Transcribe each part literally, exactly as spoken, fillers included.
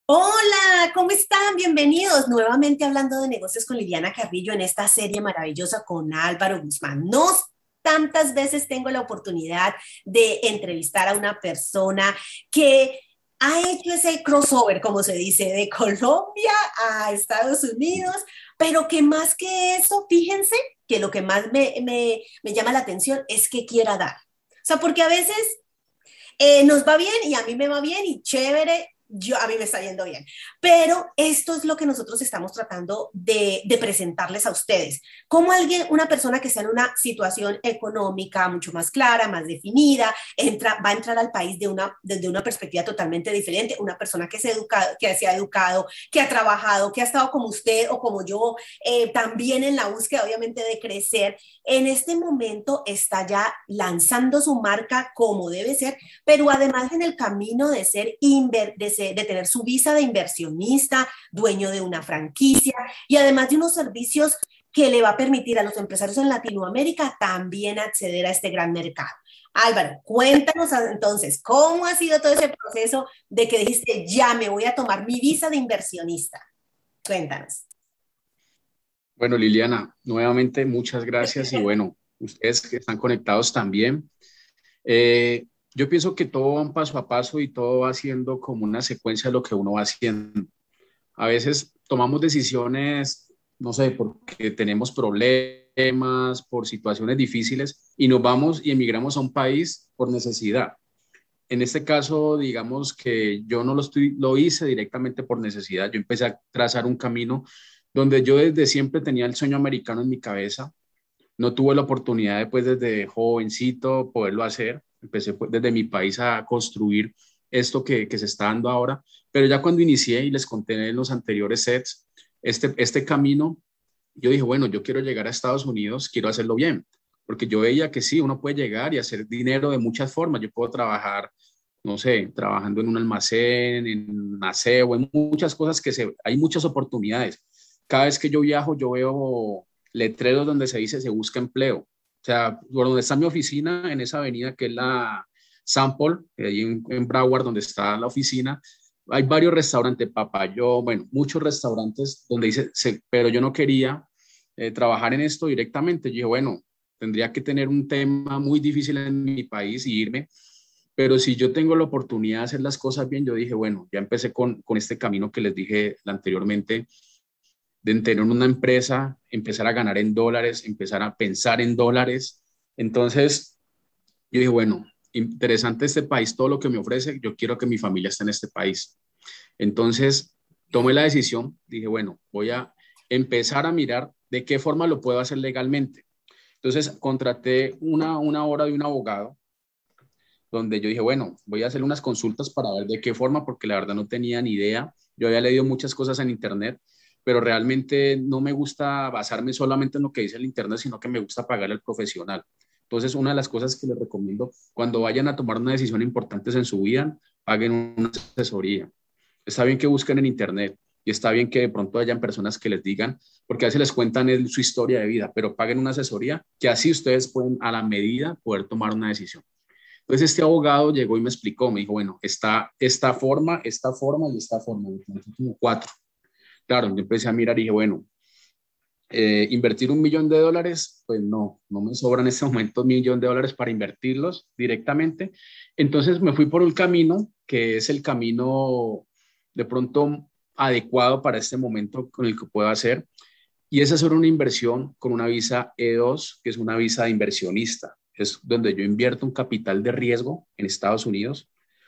Hola, ¿cómo están? Bienvenidos nuevamente hablando de negocios con Liliana Carrillo en esta serie maravillosa con Álvaro Guzmán. No tantas veces tengo la oportunidad de entrevistar a una persona que ha hecho ese crossover, como se dice, de Colombia a Estados Unidos, pero que más que eso, fíjense que lo que más me, me, me llama la atención es que quiera dar. O sea, porque a veces eh, nos va bien y a mí me va bien y chévere, yo, a mí me está yendo bien. Pero esto es lo que nosotros estamos tratando de, de presentarles a ustedes. Como alguien, una persona que está en una situación económica mucho más clara, más definida, entra, va a entrar al país de una, desde una perspectiva totalmente diferente. Una persona que se, educado, que se ha educado, que ha trabajado, que ha estado como usted o como yo, eh, también en la búsqueda, obviamente, de crecer. En este momento está ya lanzando su marca como debe ser, pero además en el camino de ser, inver, de, ser de tener su visa de inversionista, dueño de una franquicia y además de unos servicios que le va a permitir a los empresarios en Latinoamérica también acceder a este gran mercado. Álvaro, cuéntanos entonces, ¿cómo ha sido todo ese proceso de que dijiste, ya me voy a tomar mi visa de inversionista? Cuéntanos. Bueno, Liliana, nuevamente muchas gracias y bueno, ustedes que están conectados también. Eh, yo pienso que todo va un paso a paso y todo va siendo como una secuencia de lo que uno va haciendo. A veces tomamos decisiones, no sé, porque tenemos problemas, por situaciones difíciles y nos vamos y emigramos a un país por necesidad. En este caso, digamos que yo no lo, estoy, lo hice directamente por necesidad. Yo empecé a trazar un camino donde yo desde siempre tenía el sueño americano en mi cabeza. No tuve la oportunidad de, pues, desde jovencito poderlo hacer. Empecé pues, desde mi país a construir esto que, que se está dando ahora. Pero ya cuando inicié y les conté en los anteriores sets, este, este camino, yo dije, bueno, yo quiero llegar a Estados Unidos, quiero hacerlo bien. Porque yo veía que sí, uno puede llegar y hacer dinero de muchas formas. Yo puedo trabajar, no sé, trabajando en un almacén, en aseo, en muchas cosas que se, hay muchas oportunidades. Cada vez que yo viajo, yo veo letreros donde se dice se busca empleo. O sea, por donde está mi oficina, en esa avenida que es la Sample, ahí en, en Broward, donde está la oficina, hay varios restaurantes, Papayo, bueno, muchos restaurantes donde dice, se, pero yo no quería eh, trabajar en esto directamente. Yo dije, bueno, tendría que tener un tema muy difícil en mi país y irme, pero si yo tengo la oportunidad de hacer las cosas bien, yo dije, bueno, ya empecé con, con este camino que les dije anteriormente, de tener una empresa, empezar a ganar en dólares, empezar a pensar en dólares. Entonces, yo dije, bueno, interesante este país, todo lo que me ofrece, yo quiero que mi familia esté en este país. Entonces, tomé la decisión, dije, bueno, voy a empezar a mirar de qué forma lo puedo hacer legalmente. Entonces, contraté una, una hora de un abogado donde yo dije, bueno, voy a hacer unas consultas para ver de qué forma, porque la verdad no tenía ni idea. Yo había leído muchas cosas en Internet, pero realmente no me gusta basarme solamente en lo que dice el Internet, sino que me gusta pagar al profesional. Entonces, una de las cosas que les recomiendo cuando vayan a tomar una decisión importante en su vida, paguen una asesoría. Está bien que busquen en Internet y está bien que de pronto hayan personas que les digan, porque a veces les cuentan el, su historia de vida, pero paguen una asesoría que así ustedes pueden a la medida poder tomar una decisión. Entonces este abogado llegó y me explicó, me dijo, bueno, está esta forma, esta forma y esta forma, como cuatro. Claro, yo empecé a mirar y dije, bueno, eh, invertir un millón de dólares, pues no, no me sobran en este momento un millón de dólares para invertirlos directamente. Entonces me fui por un camino que es el camino de pronto adecuado para este momento con el que puedo hacer. Y esa es una inversión con una visa E dos, que es una visa de inversionista. Es donde yo invierto un capital de riesgo en Estados Unidos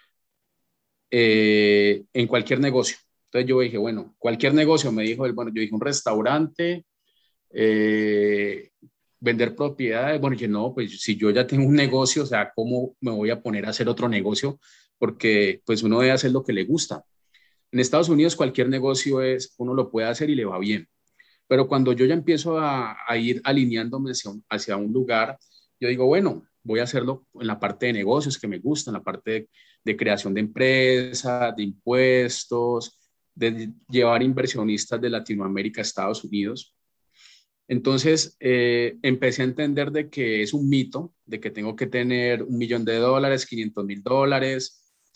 eh, en cualquier negocio. Entonces yo dije, bueno, cualquier negocio, me dijo él, bueno, yo dije un restaurante, eh, vender propiedades. Bueno, yo no, pues si yo ya tengo un negocio, o sea, ¿cómo me voy a poner a hacer otro negocio? Porque pues uno debe hacer lo que le gusta. En Estados Unidos cualquier negocio es, uno lo puede hacer y le va bien. Pero cuando yo ya empiezo a, a ir alineándome hacia un, hacia un lugar, yo digo, bueno, voy a hacerlo en la parte de negocios que me gusta, en la parte de, de creación de empresas, de impuestos, de llevar inversionistas de Latinoamérica a Estados Unidos. Entonces, eh, empecé a entender de que es un mito, de que tengo que tener un millón de dólares, quinientos mil dólares,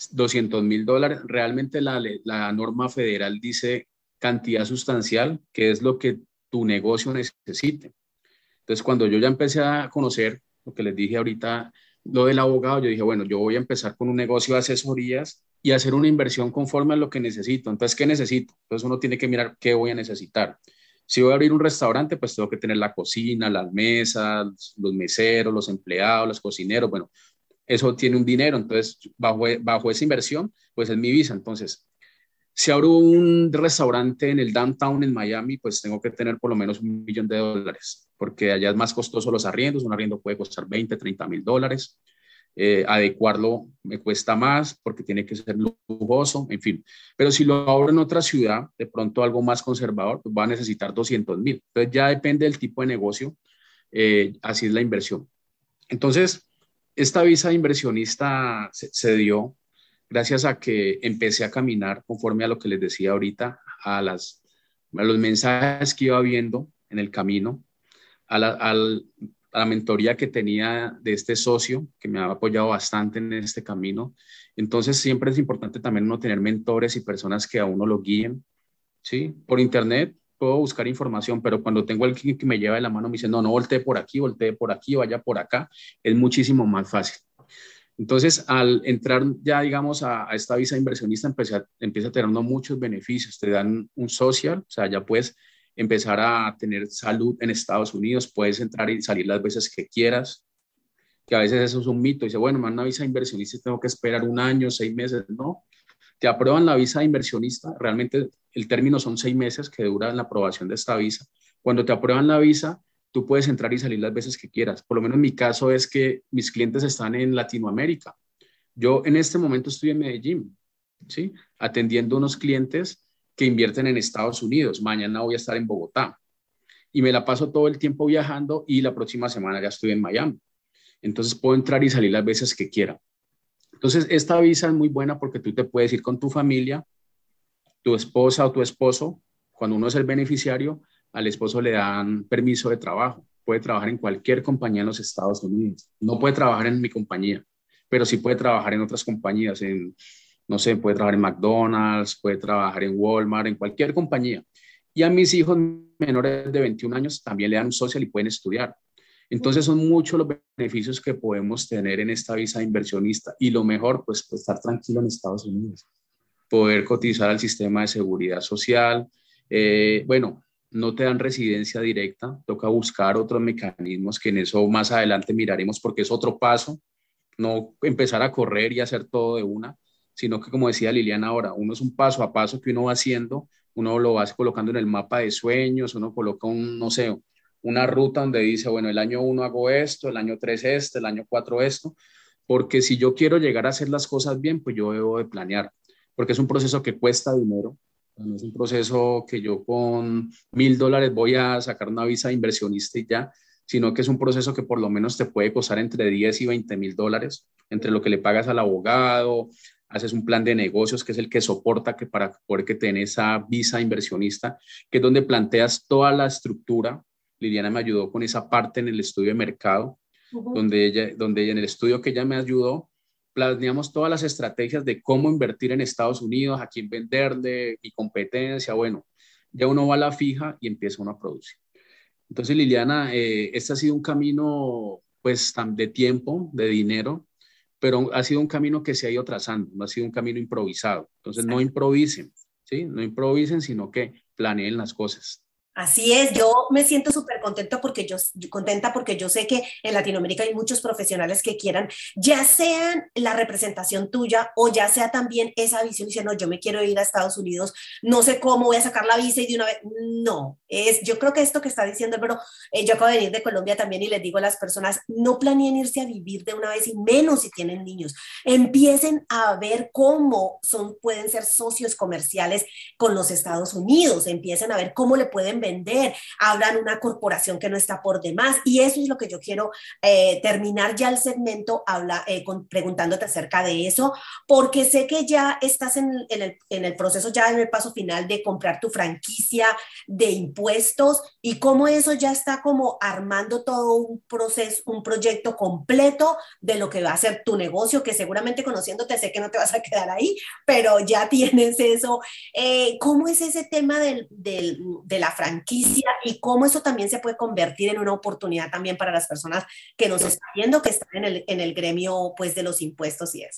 doscientos mil dólares. Realmente la, la norma federal dice cantidad sustancial, que es lo que tu negocio necesite. Entonces, cuando yo ya empecé a conocer lo que les dije ahorita, lo del abogado, yo dije, bueno, yo voy a empezar con un negocio de asesorías y hacer una inversión conforme a lo que necesito. Entonces, ¿qué necesito? Entonces, uno tiene que mirar qué voy a necesitar. Si voy a abrir un restaurante, pues tengo que tener la cocina, las mesas, los meseros, los empleados, los cocineros. Bueno, eso tiene un dinero. Entonces, bajo, bajo esa inversión, pues es mi visa. Entonces, si abro un restaurante en el downtown en Miami, pues tengo que tener por lo menos un millón de dólares, porque allá es más costoso los arriendos. Un arriendo puede costar veinte, treinta mil dólares. Eh, adecuarlo me cuesta más porque tiene que ser lujoso, en fin. Pero si lo abro en otra ciudad, de pronto algo más conservador, pues va a necesitar doscientos mil. Entonces ya depende del tipo de negocio, eh, así es la inversión. Entonces, esta visa de inversionista se, se dio gracias a que empecé a caminar conforme a lo que les decía ahorita, a, las, a los mensajes que iba viendo en el camino, a la, al, a la mentoría que tenía de este socio, que me ha apoyado bastante en este camino. Entonces, siempre es importante también uno tener mentores y personas que a uno lo guíen, ¿sí? Por internet puedo buscar información, pero cuando tengo alguien que me lleva de la mano, me dice, no, no voltee por aquí, voltee por aquí, vaya por acá, es muchísimo más fácil. Entonces, al entrar ya, digamos, a, a esta visa inversionista, empecé a, empieza a tener uno muchos beneficios. Te dan un social, o sea, ya puedes empezar a tener salud en Estados Unidos, puedes entrar y salir las veces que quieras, que a veces eso es un mito. Dice, bueno, me dan una visa inversionista y tengo que esperar un año, seis meses. No, te aprueban la visa de inversionista. Realmente el término son seis meses que dura la aprobación de esta visa. Cuando te aprueban la visa, tú puedes entrar y salir las veces que quieras. Por lo menos en mi caso es que mis clientes están en Latinoamérica. Yo en este momento estoy en Medellín, ¿sí? Atendiendo unos clientes que invierten en Estados Unidos. Mañana voy a estar en Bogotá y me la paso todo el tiempo viajando y la próxima semana ya estoy en Miami. Entonces puedo entrar y salir las veces que quiera. Entonces esta visa es muy buena porque tú te puedes ir con tu familia, tu esposa o tu esposo. Cuando uno es el beneficiario, al esposo le dan permiso de trabajo. Puede trabajar en cualquier compañía en los Estados Unidos. No puede trabajar en mi compañía, pero sí puede trabajar en otras compañías. En, no sé, puede trabajar en McDonald's, puede trabajar en Walmart, en cualquier compañía. Y a mis hijos menores de veintiún años también le dan un social y pueden estudiar. Entonces son muchos los beneficios que podemos tener en esta visa de inversionista. Y lo mejor, pues, pues estar tranquilo en Estados Unidos. Poder cotizar al sistema de seguridad social. Eh, bueno, no te dan residencia directa, toca buscar otros mecanismos que en eso más adelante miraremos porque es otro paso, no empezar a correr y hacer todo de una, sino que como decía Liliana ahora, uno es un paso a paso que uno va haciendo, uno lo va colocando en el mapa de sueños, uno coloca un, no sé, una ruta donde dice, bueno, el año uno hago esto, el año tres esto, el año cuatro esto, porque si yo quiero llegar a hacer las cosas bien, pues yo debo de planear, porque es un proceso que cuesta dinero. No es un proceso que yo con mil dólares voy a sacar una visa de inversionista y ya, sino que es un proceso que por lo menos te puede costar entre diez y veinte mil dólares, entre lo que le pagas al abogado, haces un plan de negocios que es el que soporta que para poder que tengas esa visa inversionista, que es donde planteas toda la estructura. Liliana me ayudó con esa parte en el estudio de mercado, uh-huh. donde, ella, donde ella, en el estudio que ella me ayudó, planeamos todas las estrategias de cómo invertir en Estados Unidos, a quién venderle, mi competencia, bueno, ya uno va a la fija y empieza uno a producir. Entonces, Liliana, eh, este ha sido un camino, pues, de tiempo, de dinero, pero ha sido un camino que se ha ido trazando, no ha sido un camino improvisado. Entonces, no improvisen, ¿sí? No improvisen, sino que planeen las cosas. Así es, yo me siento súper contenta porque yo, contenta porque yo sé que en Latinoamérica hay muchos profesionales que quieran, ya sean la representación tuya o ya sea también esa visión diciendo, no, yo me quiero ir a Estados Unidos, no sé cómo voy a sacar la visa y de una vez, no, es, yo creo que esto que está diciendo, pero eh, yo acabo de venir de Colombia también y les digo a las personas, no planeen irse a vivir de una vez y menos si tienen niños, empiecen a ver cómo son, pueden ser socios comerciales con los Estados Unidos, empiecen a ver cómo le pueden vender, abran una corporación que no está por demás. Y eso es lo que yo quiero eh, terminar ya el segmento habla, eh, con, preguntándote acerca de eso, porque sé que ya estás en, en, el, en el proceso, ya en el paso final de comprar tu franquicia, de impuestos, y cómo eso ya está como armando todo un proceso, un proyecto completo de lo que va a ser tu negocio, que seguramente conociéndote sé que no te vas a quedar ahí, pero ya tienes eso. Eh, ¿Cómo es ese tema del, del, de la franquicia y cómo eso también se puede convertir en una oportunidad también para las personas que nos están viendo, que están en el, en el gremio pues de los impuestos y eso?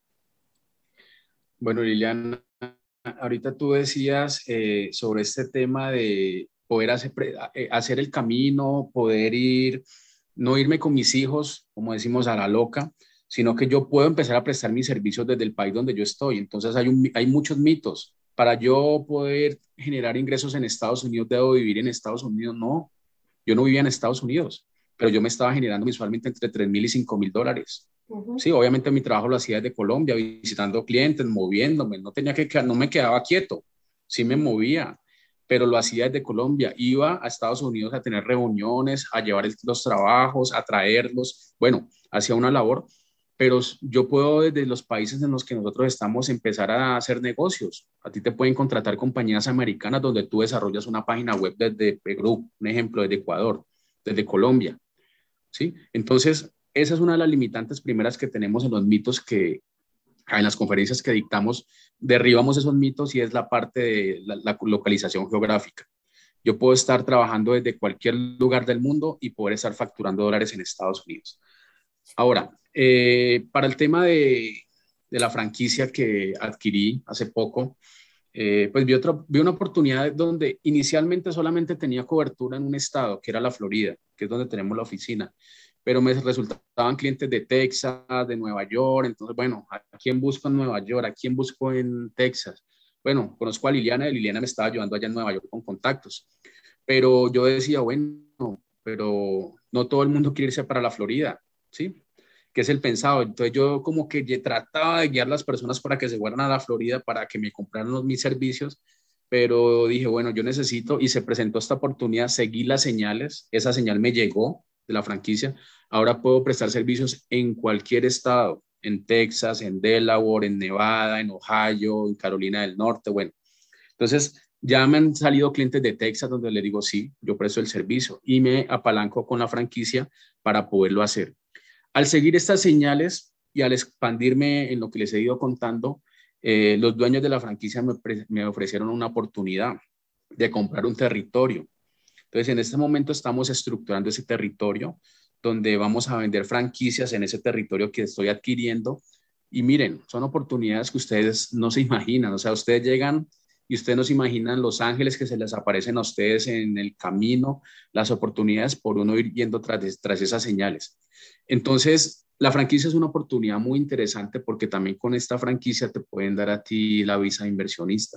Bueno, Liliana, ahorita tú decías eh, sobre este tema de poder hacer, eh, hacer el camino, poder ir, no irme con mis hijos, como decimos, a la loca, sino que yo puedo empezar a prestar mis servicios desde el país donde yo estoy. Entonces hay, un, hay muchos mitos. Para yo poder generar ingresos en Estados Unidos, ¿debo vivir en Estados Unidos? No, yo no vivía en Estados Unidos, pero yo me estaba generando mensualmente entre tres mil y cinco mil dólares. Uh-huh. Sí, obviamente mi trabajo lo hacía desde Colombia, visitando clientes, moviéndome, no tenía que, no me quedaba quieto, sí me movía, pero lo hacía desde Colombia. Iba a Estados Unidos a tener reuniones, a llevar el, los trabajos, a traerlos, bueno, hacía una labor, pero yo puedo desde los países en los que nosotros estamos empezar a hacer negocios. A ti te pueden contratar compañías americanas donde tú desarrollas una página web desde Perú, un ejemplo, desde Ecuador, desde Colombia, ¿sí? Entonces, esa es una de las limitantes primeras que tenemos en los mitos que en las conferencias que dictamos, derribamos esos mitos y es la parte de la, la localización geográfica. Yo puedo estar trabajando desde cualquier lugar del mundo y poder estar facturando dólares en Estados Unidos. Ahora, eh, para el tema de, de la franquicia que adquirí hace poco, eh, pues vi, otra, vi una oportunidad donde inicialmente solamente tenía cobertura en un estado, que era la Florida, que es donde tenemos la oficina, pero me resultaban clientes de Texas, de Nueva York. Entonces, bueno, ¿a quién busco en Nueva York? ¿A quién busco en Texas? Bueno, conozco a Liliana, y Liliana me estaba ayudando allá en Nueva York con contactos, pero yo decía, bueno, pero no todo el mundo quiere irse para la Florida, ¿sí? Que es el pensado. Entonces yo como que trataba de guiar a las personas para que se fueran a la Florida, para que me compraran los, mis servicios, pero dije, bueno, yo necesito, y se presentó esta oportunidad, seguí las señales, esa señal me llegó de la franquicia. Ahora puedo prestar servicios en cualquier estado, en Texas, en Delaware, en Nevada, en Ohio, en Carolina del Norte, bueno. Entonces, ya me han salido clientes de Texas donde le digo, sí, yo presto el servicio y me apalanco con la franquicia para poderlo hacer. Al seguir estas señales y al expandirme en lo que les he ido contando, eh, los dueños de la franquicia me, me ofrecieron una oportunidad de comprar un territorio. Entonces, en este momento estamos estructurando ese territorio donde vamos a vender franquicias en ese territorio que estoy adquiriendo. Y miren, son oportunidades que ustedes no se imaginan. O sea, ustedes llegan y ustedes no se imaginan los ángeles que se les aparecen a ustedes en el camino, las oportunidades por uno ir yendo tras, tras esas señales. Entonces, la franquicia es una oportunidad muy interesante porque también con esta franquicia te pueden dar a ti la visa de inversionista.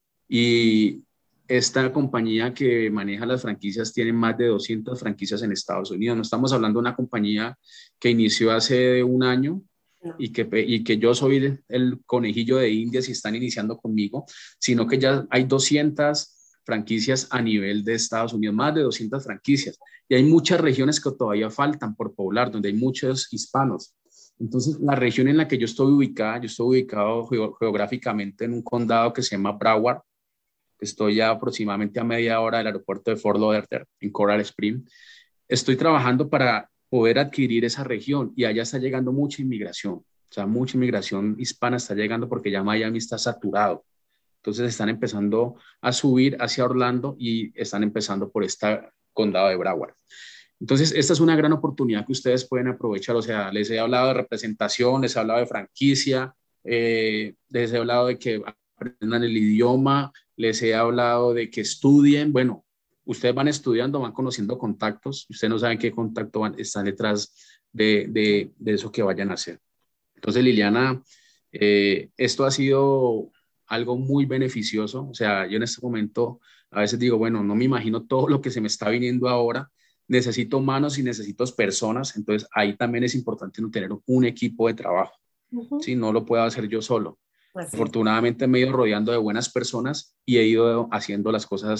Y esta compañía que maneja las franquicias tiene más de doscientas franquicias en Estados Unidos. No estamos hablando de una compañía que inició hace un año y que, y que yo soy el, el conejillo de Indias y están iniciando conmigo, sino que ya hay doscientas franquicias a nivel de Estados Unidos, más de doscientas franquicias. Y hay muchas regiones que todavía faltan por poblar, donde hay muchos hispanos. Entonces, la región en la que yo estoy ubicada, yo estoy ubicado geográficamente en un condado que se llama Broward. Estoy ya aproximadamente a media hora del aeropuerto de Fort Lauderdale, en Coral Springs. Estoy trabajando para poder adquirir esa región y allá está llegando mucha inmigración. O sea, mucha inmigración hispana está llegando porque ya Miami está saturado. Entonces están empezando a subir hacia Orlando y están empezando por este condado de Broward. Entonces, esta es una gran oportunidad que ustedes pueden aprovechar. O sea, les he hablado de representación, les he hablado de franquicia, eh, les he hablado de que aprendan el idioma, les he hablado de que estudien. Bueno, ustedes van estudiando, van conociendo contactos, ustedes no saben qué contacto van, están detrás de, de, de eso que vayan a hacer. Entonces, Liliana, eh, esto ha sido algo muy beneficioso. O sea, yo en este momento a veces digo, bueno, no me imagino todo lo que se me está viniendo ahora. Necesito manos y necesito personas. Entonces, ahí también es importante no tener un equipo de trabajo. Uh-huh. ¿Sí? No lo puedo hacer yo solo. Pues sí. Afortunadamente me he ido rodeando de buenas personas y he ido haciendo las cosas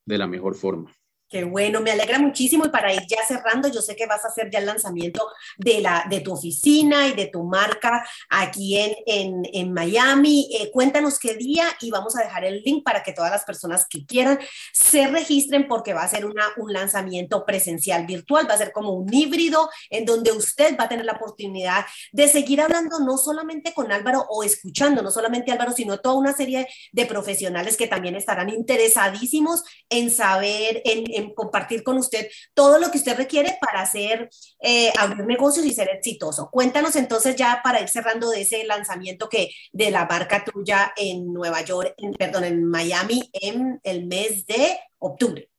de la mejor forma. Qué bueno, me alegra muchísimo y para ir ya cerrando, yo sé que vas a hacer ya el lanzamiento de, la, de tu oficina y de tu marca aquí en, en, en Miami. Eh, cuéntanos qué día y vamos a dejar el link para que todas las personas que quieran se registren porque va a ser una, un lanzamiento presencial virtual, va a ser como un híbrido en donde usted va a tener la oportunidad de seguir hablando no solamente con Álvaro o escuchando, no solamente Álvaro, sino toda una serie de profesionales que también estarán interesadísimos en saber, en en compartir con usted todo lo que usted requiere para hacer, eh, abrir negocios y ser exitoso. Cuéntanos entonces ya para ir cerrando de ese lanzamiento que de la marca tuya en Nueva York, en, perdón, en Miami en el mes de octubre.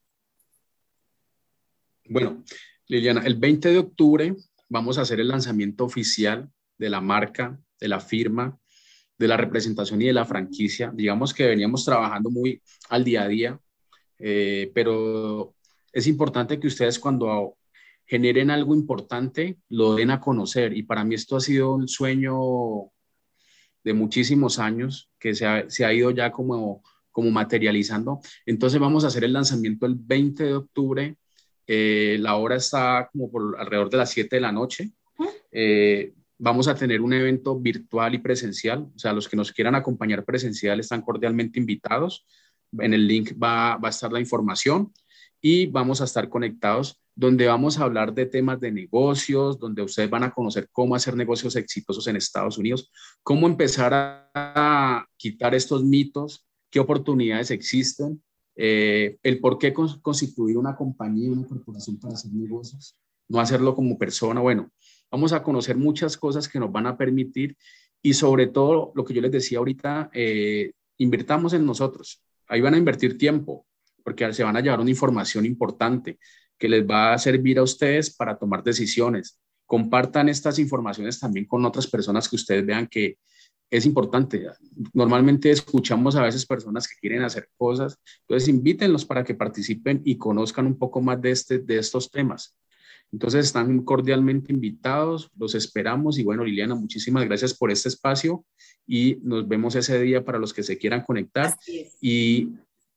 Bueno, Liliana, el veinte de octubre vamos a hacer el lanzamiento oficial de la marca, de la firma, de la representación y de la franquicia. Digamos que veníamos trabajando muy al día a día. Eh, pero es importante que ustedes cuando generen algo importante lo den a conocer y para mí esto ha sido un sueño de muchísimos años que se ha, se ha ido ya como, como materializando. Entonces vamos a hacer el lanzamiento el veinte de octubre, eh, la hora está como por alrededor de las siete de la noche. Eh, vamos a tener un evento virtual y presencial, o sea, los que nos quieran acompañar presencial están cordialmente invitados. En el link va, va a estar la información y vamos a estar conectados donde vamos a hablar de temas de negocios, donde ustedes van a conocer cómo hacer negocios exitosos en Estados Unidos, cómo empezar a, a quitar estos mitos, qué oportunidades existen, eh, el por qué cons constituir una compañía, una corporación para hacer negocios, no hacerlo como persona. Bueno, vamos a conocer muchas cosas que nos van a permitir y sobre todo lo que yo les decía ahorita, eh, invirtamos en nosotros. Ahí van a invertir tiempo, porque se van a llevar una información importante que les va a servir a ustedes para tomar decisiones. Compartan estas informaciones también con otras personas que ustedes vean que es importante. Normalmente escuchamos a veces personas que quieren hacer cosas, entonces invítenlos para que participen y conozcan un poco más de, este, de estos temas. Entonces están cordialmente invitados, los esperamos y bueno, Liliana, muchísimas gracias por este espacio y nos vemos ese día para los que se quieran conectar y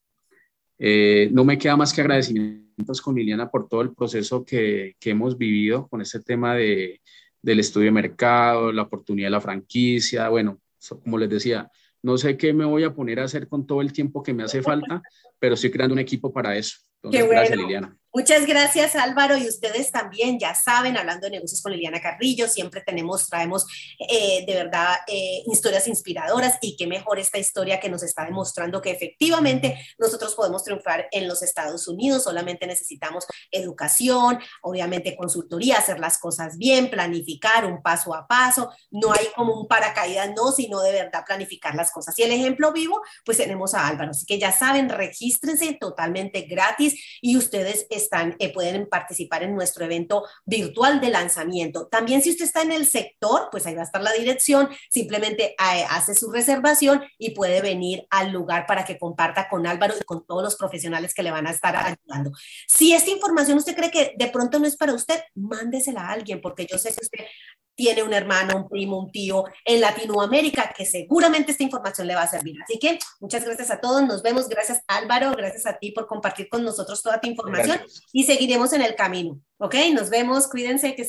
eh, no me queda más que agradecimientos con Liliana por todo el proceso que, que hemos vivido con este tema de, del estudio de mercado, la oportunidad de la franquicia, bueno, como les decía, no sé qué me voy a poner a hacer con todo el tiempo que me hace falta, pero estoy creando un equipo para eso. Entonces, qué bueno. Gracias, Liliana. Muchas gracias, Álvaro, y ustedes también, ya saben, hablando de negocios con Liliana Carrillo, siempre tenemos, traemos eh, de verdad eh, historias inspiradoras y qué mejor esta historia que nos está demostrando que efectivamente nosotros podemos triunfar en los Estados Unidos, solamente necesitamos educación, obviamente consultoría, hacer las cosas bien, planificar un paso a paso, no hay como un paracaídas, no, sino de verdad planificar las cosas. Y el ejemplo vivo, pues tenemos a Álvaro, así que ya saben, regístrense totalmente gratis y ustedes están, eh, pueden participar en nuestro evento virtual de lanzamiento. También si usted está en el sector, pues ahí va a estar la dirección, simplemente eh, hace su reservación y puede venir al lugar para que comparta con Álvaro y con todos los profesionales que le van a estar ayudando. Si esta información usted cree que de pronto no es para usted, mándesela a alguien, porque yo sé que usted tiene un hermano, un primo, un tío en Latinoamérica que seguramente esta información le va a servir. Así que muchas gracias a todos, nos vemos, gracias Álvaro, gracias a ti por compartir con nosotros toda tu información gracias. Y seguiremos en el camino, ¿ok? Nos vemos, cuídense, que